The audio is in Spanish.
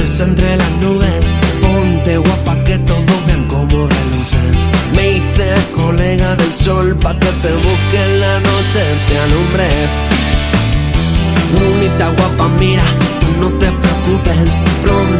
Vuelas entre las nubes, ponte guapa que todos vean cómo reluces. Me hice colega del sol pa' que te busque en la noche, te alumbre. Brunita guapa, mira, tú no te preocupes, pronto